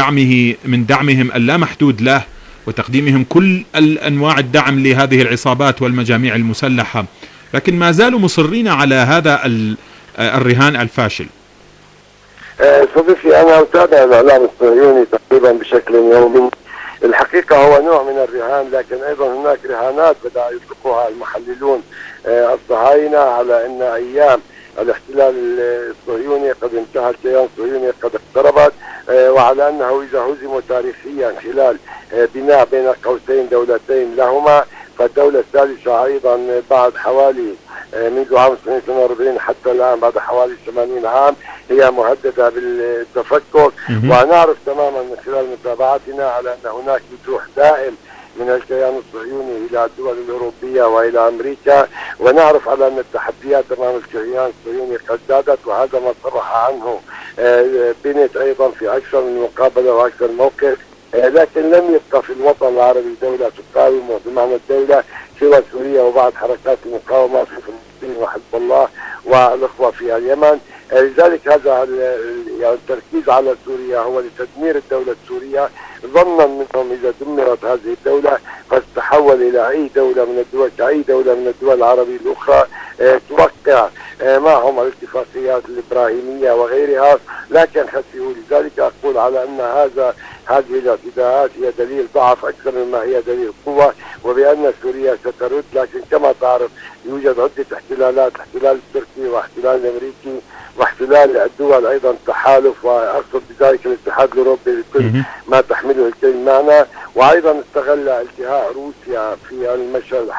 [SPEAKER 14] دعمهم اللامحدود له وتقديمهم كل الأنواع الدعم لهذه العصابات والمجاميع المسلحة، لكن ما زالوا مصرين على هذا الرهان الفاشل.
[SPEAKER 15] صديقي أنا أتابع الإعلام الصهيوني تقريبا بشكل يومي. الحقيقة هو نوع من الرهان، لكن أيضا هناك رهانات بدأ يطلقها المحللون الصهاينة على أن أيام الاحتلال الصهيوني قد انتهى، الكيان الصهيوني قد اقتربت، وعلى أنه إذا هزموا تاريخيا خلال بناء بين قوسين دولتين لهما، فالدولة الثالثة أيضا بعد حوالي منذ عام 1942 حتى الآن بعد حوالي 80 عام هي مهددة بالتفكك. ونعرف تماما من خلال متابعتنا على أن هناك وجوه دائم من الكيان الصهيوني إلى الدول الأوروبية وإلى أمريكا، ونعرف على أن التحديات أمام الكيان الصهيوني قد زادت، وهذا ما صرح عنه بنت أيضا في أكثر من مقابلة وأكثر موقف. لكن لم يبقى في الوطن العربي دولة تقاوم بمعنى الدولة سوى سوريا وبعض حركات المقاومة في فلسطين وحزب الله والأخوة في اليمن. لذلك هذا يعني التركيز على سوريا هو لتدمير الدولة السورية، ظنا منهم إذا دمرت هذه الدولة فتتحول إلى أي دولة من الدول كأي دولة من الدول العربية الأخرى توقع معهم الاتفاقيات الإبراهيمية وغيرها، لكن خسئوا. لذلك أقول على أن هذه الاعتداءات هي دليل ضعف أكثر مما هي دليل قوة، وبأن سوريا سترد. لكن كما تعرف يوجد عدة احتلالات، احتلال التركي واحتلال الأمريكي واحتلال الدول أيضا تحالف، وأقصد بذلك الاتحاد الأوروبي بكل ما تحمله الكلمة معنى. وأيضا استغل التهاء روسيا في المشهد الحرب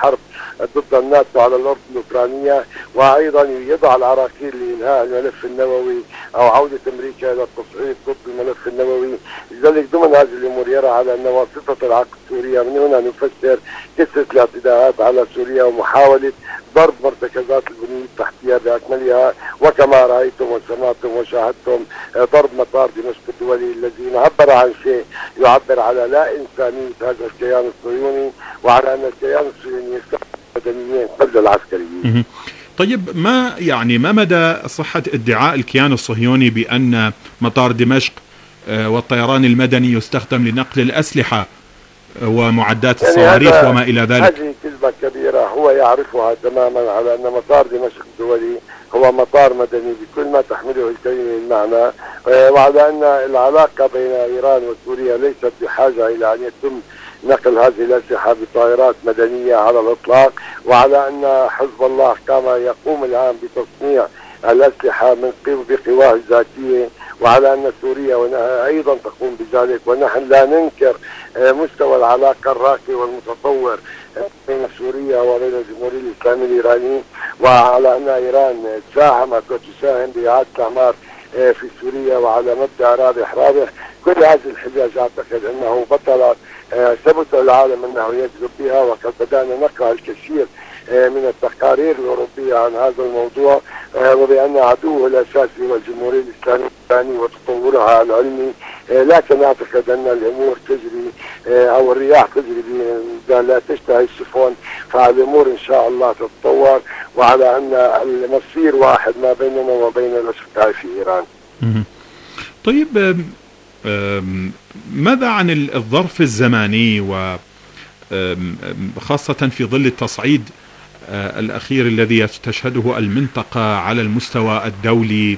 [SPEAKER 15] ضد الناتو على الأرض الأوكرانية، وأيضا يضع العراقيل لإنهاء الملف النووي أو عودة أمريكا إلى التصعيد ضد الملف النووي. لذلك ضمن هذه الأمور يرى على أن واسطة العقد سوريا، من هنا نفسر كثرة الاعتداءات على سوريا ومحاولة ضرب مرتكزات البنية التحتية بأكملها، وكما رأيتم وسمعتم وشاهدتم ضرب مطار دمشق الدولي الذي عبر عن شيء يعبر على لا إنسانية هذا الكيان الصهيوني، وعلى أن الكيان الصهيوني يستخدم المدنيين قبل العسكريين.
[SPEAKER 14] طيب ما مدى صحة ادعاء الكيان الصهيوني بأن مطار دمشق والطيران المدني يستخدم لنقل الأسلحة ومعدات الصواريخ وما إلى ذلك؟
[SPEAKER 15] هذه كذبة كبيرة هو يعرفها تماما، على أن مطار دمشق الدولي هو مطار مدني بكل ما تحمله الكلمة من معنى، وعلى أن العلاقة بين إيران وسوريا ليست بحاجة إلى أن يتم نقل هذه الأسلحة بطائرات مدنية على الإطلاق، وعلى أن حزب الله كما يقوم الآن بتصنيع الأسلحة بقواه الذاتية، وعلى أن سوريا أيضا تقوم بذلك. ونحن لا ننكر مستوى العلاقة الراقي والمتطور بين سوريا وبين الجمهورية الإسلامية الإيرانية، وعلى أن إيران ساهمت وتساهم بإعادة الأعمار في سوريا وعلى مبدأ رابح. كل هذه الحجاج أعتقد أنه بطلت، ثبت العالم أنه يكذب بها، وقد بدأنا نقرأ الكثير من التقارير الأوروبية عن هذا الموضوع، وبأن عدوه الأساسي هو الجمهورية الإسلامية وتطورها العلمي. لكن أعتقد أن الأمور تجري أو الرياح تجري لا تشتهي السفن، فالأمور إن شاء الله تتطور، وعلى أن المصير واحد ما بيننا وبين الأشقاء في إيران.
[SPEAKER 14] طيب ماذا عن الظرف الزماني، وخاصة في ظل التصعيد الأخير الذي تشهده المنطقة على المستوى الدولي،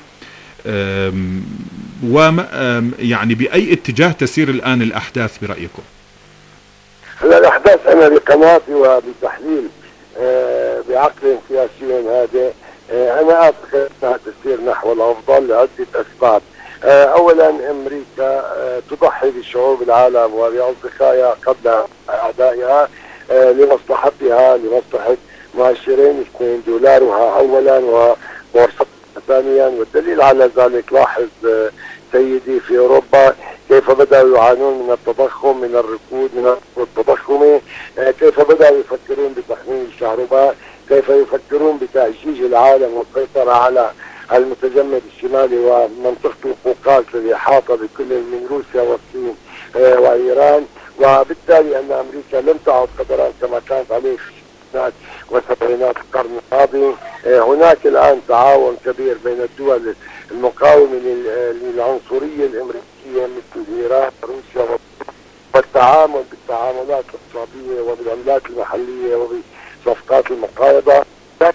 [SPEAKER 14] يعني بأي اتجاه تسير الآن الأحداث برأيكم؟
[SPEAKER 15] الأحداث أنا بقناعتي وبتحليل بعقل سياسي هذا، أنا أعتقد أنها تسير نحو الأفضل لعدة أسباب. أولا أمريكا تضحي بشعوب العالم وبأصدقائها قبل أعدائها لمصلحتها، لمصلحة مؤشرين اثنين، دولارها أولا ومرصدها ثانيا. والدليل على ذلك لاحظ سيدي في أوروبا كيف بدأوا يعانون من التضخم، من الركود، من التضخم، كيف بدأوا يفكرون بتحميل الكهرباء، كيف يفكرون بتأجيج العالم والسيطرة على المتجمد الشمالي ومنطقة القوقاز الإحاطة بكل من روسيا والصين وإيران. وبالتالي أن أمريكا لم تعد قدران كما كانت عليه في الستينات وسبعينات القرن الماضي. هناك الآن تعاون كبير بين الدول المقاومة للعنصرية الأمريكية مثل إيران وروسيا، والتعامل بالتعاملات الاقتصادية وبالعملات المحلية وبصفقات المقايضة.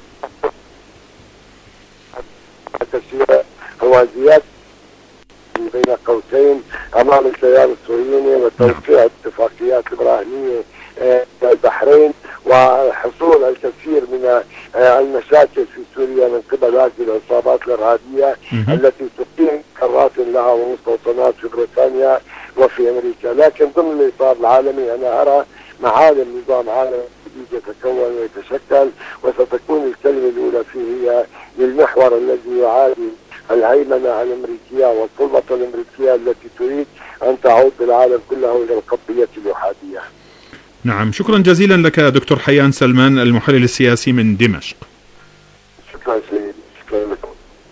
[SPEAKER 15] هو زيادة بين قوسين أمام الكيان الصهيوني وتوقيع الاتفاقيات الإبراهيمية البحرين، وحصول الكثير من المشاكل في سوريا من قبل هذه العصابات الإرهابية التي تقيم قرارات لها ومستوطنات في بريطانيا وفي أمريكا. لكن ضمن الإطار العالمي أنا أرى معالم نظام عالمي جديد يتكون ويتشكل، وستكون الكلمة الأولى فيه هي للمحور الذي يعادي الهيمنة الأمريكية والسلطة الأمريكية التي تريد أن تعود بالعالم كله إلى القطبية الوحادية.
[SPEAKER 14] نعم، شكرا جزيلا لك دكتور حيان سلمان المحلل السياسي من دمشق.
[SPEAKER 15] شكرا سيدي، شكرا لكم.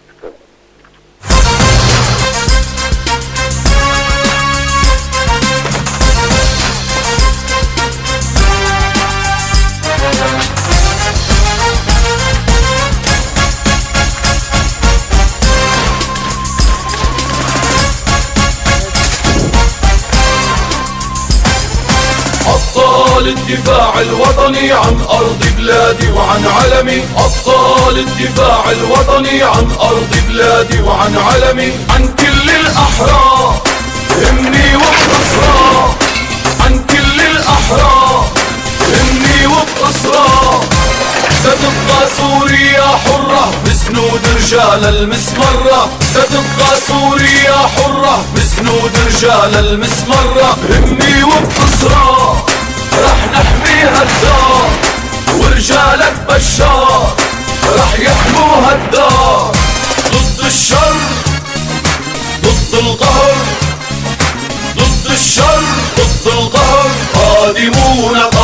[SPEAKER 4] أبطال الدفاع الوطني عن أرض بلادي وعن علمي، أبطال الدفاع الوطني عن أرض بلادي وعن علمي، عن كل الأحرار همني وبأسرار، عن كل الأحرار همني وبأسرار. ستبقى سوريا حرة بسنود رجال المسمرة، ستبقى سوريا حرة بسنود رجال المسمرة. همي وبإصرار رح نحميها الدار، ورجالك بشار رح يحموها الدار. ضد الشر ضد القهر، ضد الشر ضد القهر، قادمون